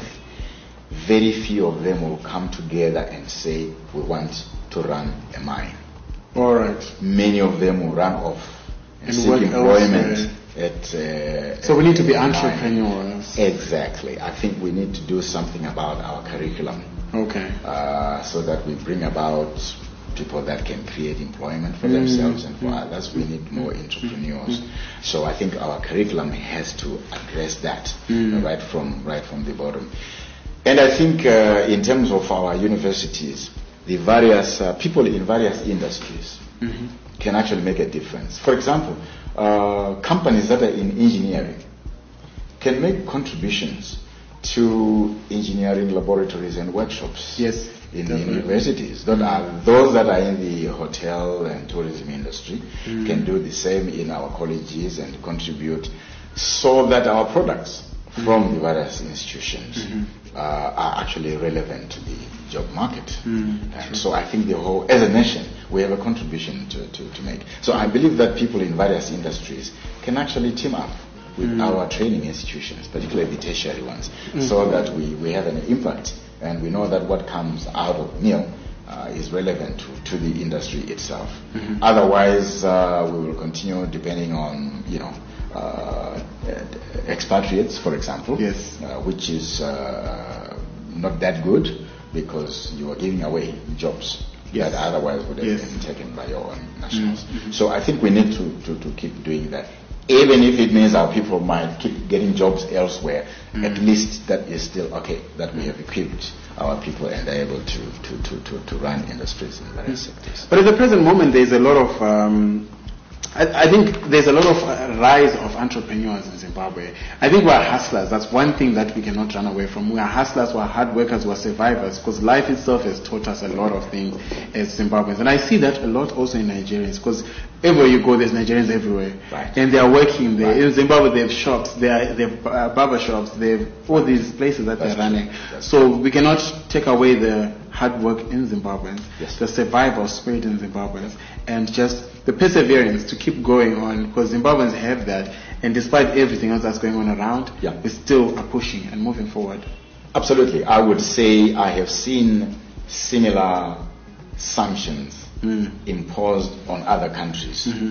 very few of them will come together and say, we want to run a mine. All right. Many of them will run off and, And seek work employment elsewhere. at uh, So we need to be at a mine. entrepreneurs. Exactly. I think we need to do something about our curriculum Okay. uh, so that we bring about people that can create employment for themselves and for others. We need more entrepreneurs. So I think our curriculum has to address that uh, right from right from the bottom. And I think uh, in terms of our universities, the various uh, people in various industries can actually make a difference. For example, uh, companies that are in engineering can make contributions to engineering laboratories and workshops Yes, in the definitely. universities. That are, those that are in the hotel and tourism industry can do the same in our colleges and contribute so that our products from the various institutions uh, are actually relevant to the job market. And so I think the whole, as a nation, we have a contribution to, to, to make. So I believe that people in various industries can actually team up with our training institutions, particularly the tertiary ones, so that we, we have an impact and we know that what comes out of N I L uh, is relevant to, to the industry itself. Otherwise, uh, we will continue depending on, you know, uh, expatriates, for example, Yes. uh, which is uh, not that good because you are giving away jobs Yes. that otherwise would have Yes. been taken by your own nationals. So I think we need to, to, to keep doing that. Even if it means our people might keep getting jobs elsewhere, at least that is still okay, that we have equipped our people and are able to, to, to, to, to run industries in various sectors. But at the present moment, there's a lot of, um, I, I think there's a lot of uh, rise of entrepreneurs in Zimbabwe. I think we're hustlers. That's one thing that we cannot run away from. We are hustlers, we're hard workers, we're survivors, because life itself has taught us a lot of things as Zimbabweans. And I see that a lot also in Nigerians, because everywhere you go, there's Nigerians everywhere. Right. And they are working there. Right. In Zimbabwe, they have shops, they, are, they have uh, barber shops, they have all these places that That's they're running. true. That's So we cannot take away the hard work in Zimbabweans, Yes. the survival spirit in Zimbabweans, and just the perseverance to keep going on, because Zimbabweans have that, and despite everything else that's going on around, Yeah. we still are pushing and moving forward. Absolutely. I would say I have seen similar sanctions imposed on other countries.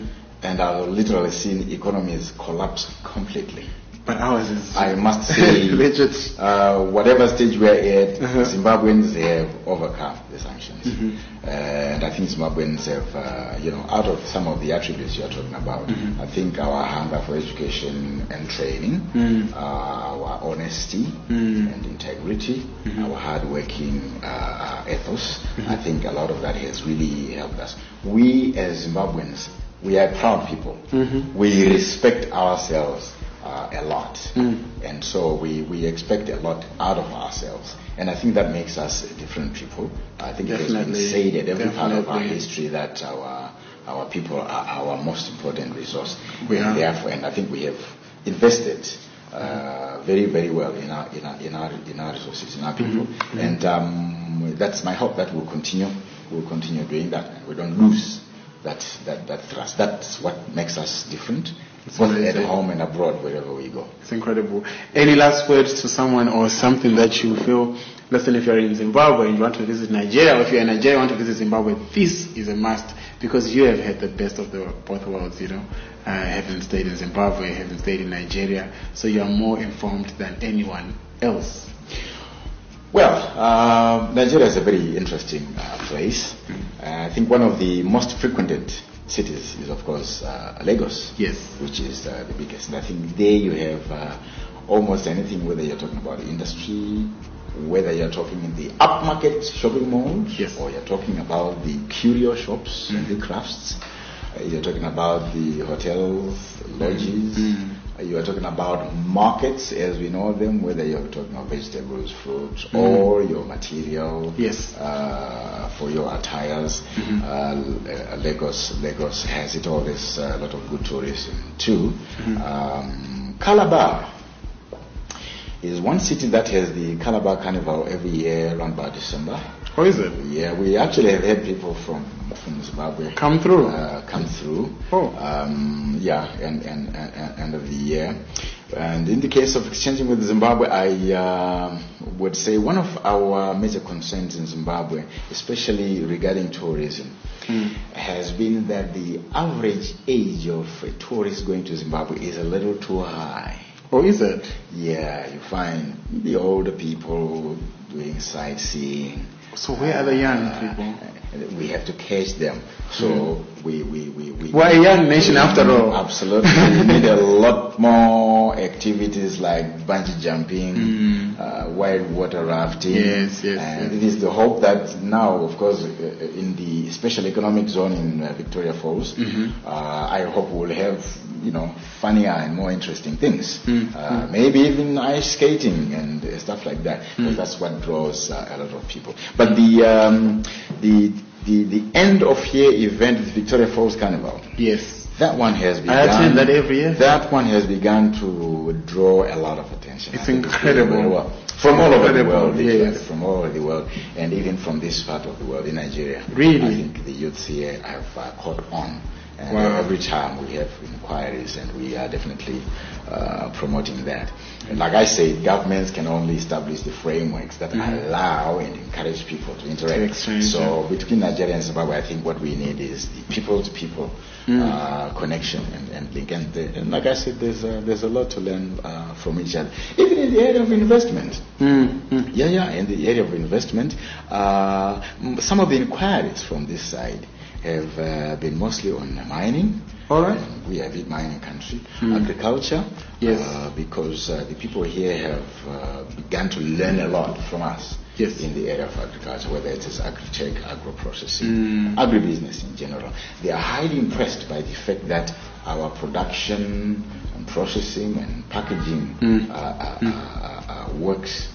and I've literally seen economies collapse completely. But ours is... I must say, legit. Uh, whatever stage we're at, Uh-huh. Zimbabweans have overcome the sanctions. Mhm. Uh, and I think Zimbabweans have, uh, you know, out of some of the attributes you're talking about, Mhm. I think our hunger for education and training, Mm. uh, our honesty Mm. and integrity, Mhm. our hard-working uh, ethos, Mhm. I think a lot of that has really helped us. We as Zimbabweans, we are proud people. Mhm. We respect ourselves uh, a lot. Mm. And so we, we expect a lot out of ourselves. And I think that makes us different people. I think it has been Definitely. said at every part of our Definitely. history that our our people are our most important resource. We and are. therefore, and I think we have invested uh, very, very well in our in our in our in our resources, in our people. Mhm. And um, that's my hope that we'll continue. We'll continue doing that, and we don't lose that that that thrust. That's what makes us different, It's both at amazing. home and abroad, wherever we go. It's incredible. Any last words to someone or something that you feel, listen, if you're in Zimbabwe and you want to visit Nigeria, or if you're in Nigeria and want to visit Zimbabwe, this is a must because you have had the best of the both worlds, you know. Uh, having stayed in Zimbabwe, having stayed in Nigeria, so you are more informed than anyone else. Well, uh, Nigeria is a very interesting uh, place. Uh, I think one of the most frequented cities is, of course, uh, Lagos. Yes. Which is uh, the biggest. And I think there you have uh, almost anything, whether you're talking about industry, whether you're talking in the upmarket shopping malls, Yes. or you're talking about the curio shops Mm. and the crafts. Uh, you're talking about the hotels, lodges. Mm. Uh, You are talking about markets as we know them, whether you're talking about vegetables, fruits, Mm. or your material Yes. uh, for your attires. Mhm. Uh, L- Lagos, Lagos has it all. There's a lot of good tourism too. Mhm. Um, Calabar is one city that has the Calabar Carnival every year around about December. How is it? Yeah, we actually have had people from from Zimbabwe Come through. uh, come through. Oh. Um, yeah, and, and, and, and end of the year. And in the case of exchanging with Zimbabwe, I uh, would say one of our major concerns in Zimbabwe, especially regarding tourism, Mm. has been that the average age of a tourist going to Zimbabwe is a little too high. How is it? Yeah, you find the older people doing sightseeing. So where are the young people? Uh, we have to catch them. So Mm. we, we, we, we We're a young nation after all. Absolutely. We need a lot more activities like bungee jumping, Mm. uh, wild water rafting. Yes, yes, And yes. it is the hope that now, of course, uh, in the special economic zone in uh, Victoria Falls, Mhm. uh, I hope we'll have, you know, funnier and more interesting things. Mm. Uh, maybe even ice skating and uh, stuff like that, because Mm. that's what draws uh, a lot of people. But the um, the the the end of year event is Victoria Falls Carnival. Yes. That one has begun. I attend that every year. That one has begun to draw a lot of attention. It's I think doing incredible. very well. From all over the Incredible, world, literally, yes. from all over the world, and even from this part of the world in Nigeria. Really? I think the youths here have uh, caught on. And Wow. every time we have inquiries, and we are definitely uh, promoting that. And like I say, governments can only establish the frameworks that Mhm. allow and encourage people to interact. To exchange, so yeah. between Nigeria and Zimbabwe, I think what we need is the people-to-people Mm. uh, connection and, and link. And, the, and like I said, there's a, there's a lot to learn uh, from each other, even in the area of investment. Mm. Mm. Yeah, yeah, in the area of investment, uh, m- some of the inquiries from this side have uh, been mostly on mining. All right. And we are a big mining country. Mm. Agriculture, Yes. uh, because uh, the people here have uh, begun to learn a lot from us. Yes. In the area of agriculture, whether it is agri-tech, agro-processing, Mm. agribusiness in general. They are highly impressed by the fact that our production and processing and packaging Mm. uh, uh, Mm. uh, uh, works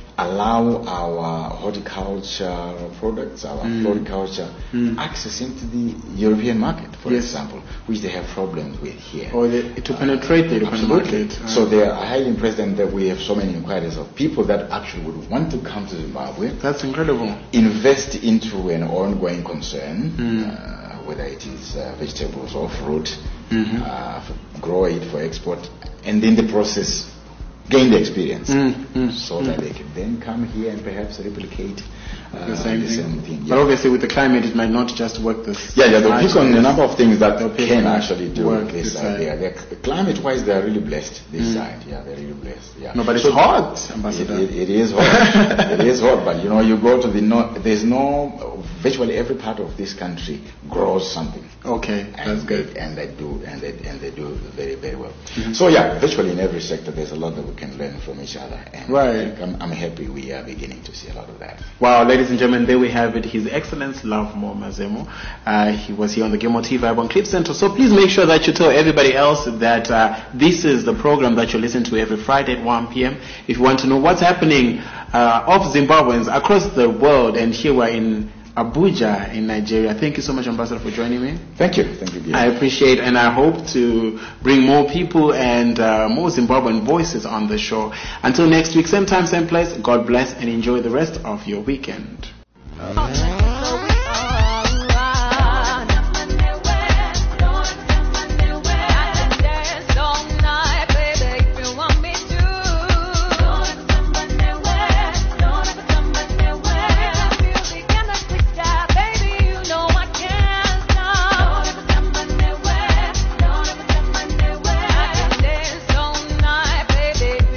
allow our horticulture products, our Mm. floriculture, Mm. access into the European market, for Yes. example, which they have problems with here. Or the, to penetrate the European Absolutely. market. Uh, So they are highly impressed, and that we have so many inquiries of people that actually would want to come to Zimbabwe, That's incredible. invest into an ongoing concern, Mm. uh, whether it is uh, vegetables or fruit, Mhm. uh, f- grow it for export, and in the process gain the experience. Mm. Mm. So Mm. that they can then come here and perhaps replicate uh, The same the thing. same thing. But Yeah. obviously with the climate, it might not just work this. Yeah, yeah, they'll pick on a this- number of things that They'll pick can on actually do work this this side. side. Yeah, they're- climate-wise, they are really blessed this side. Yeah, they're really blessed. Yeah. No, but it's So- hot, It, Ambassador. it, it is hot. It is hot, but you know, you go to the north. There's no virtually every part of this country grows something. Okay, And that's good. They, and they do, and they and they do very very well. So yeah, virtually in every sector, there's a lot that we can learn from each other. And Right. I think I'm, I'm happy we are beginning to see a lot of that. Wow, ladies and gentlemen, there we have it. His Excellence Lovemore Mazemo. Uh, he was here on the Gilmore T V Vibe on Cliff Central. So please make sure that you tell everybody else that uh, this is the program that you listen to every Friday at one p.m. If you want to know what's happening uh, of Zimbabweans across the world, and here we're in Abuja in Nigeria. Thank you so much, Ambassador, for joining me. Thank you, thank you. Gil. I appreciate, and I hope to bring more people and uh, more Zimbabwean voices on the show. Until next week, same time, same place. God bless and enjoy the rest of your weekend.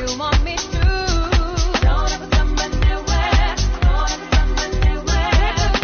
Don't ever come anywhere. Don't ever come anywhere.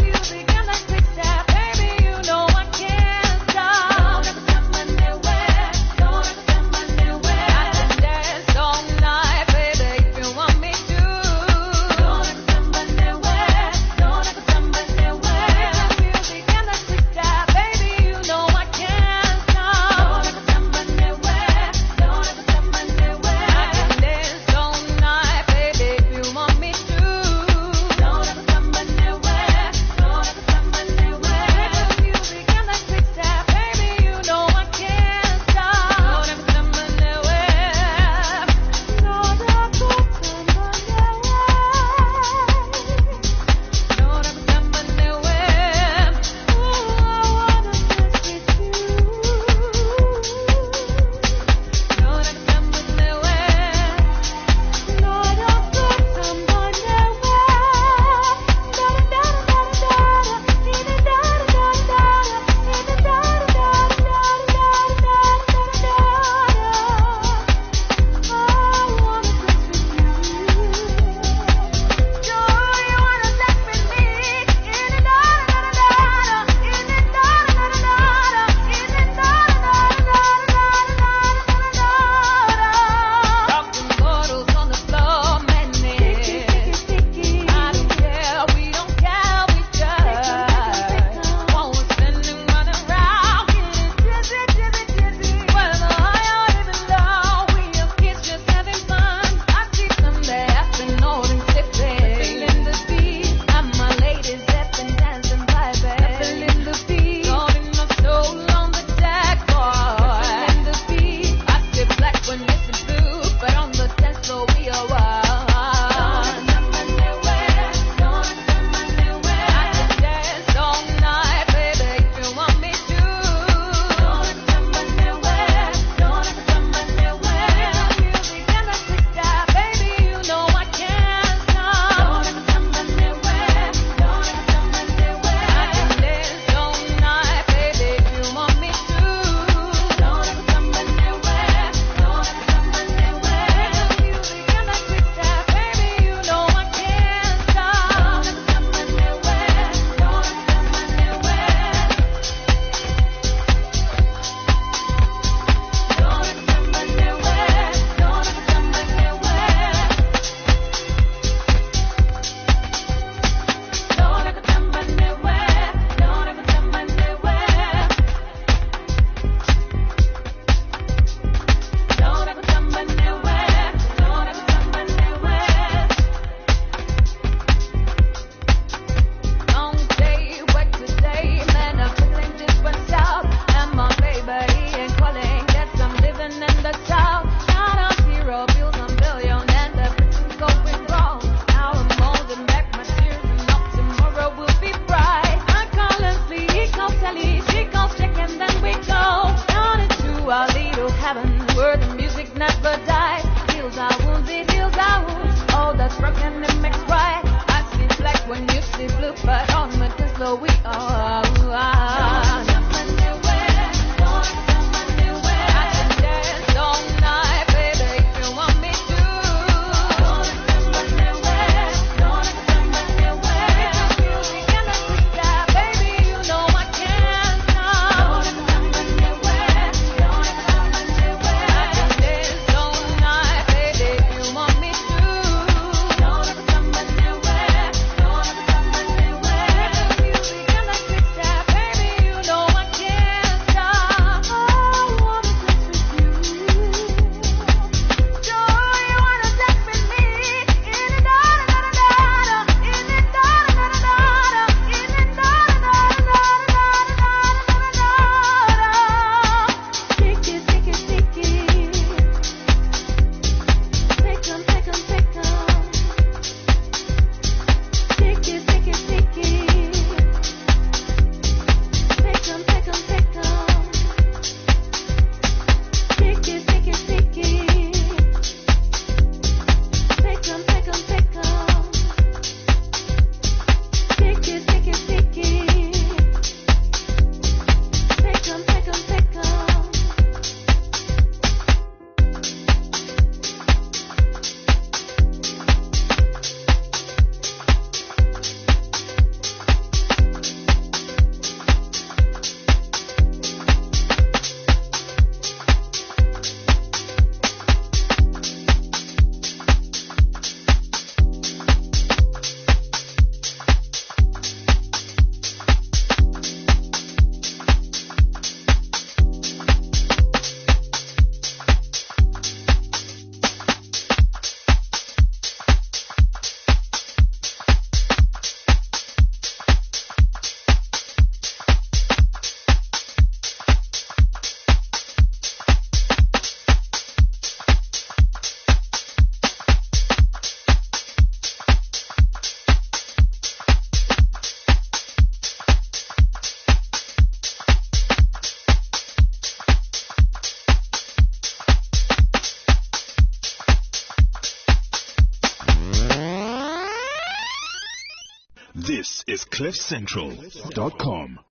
cliff central dot com.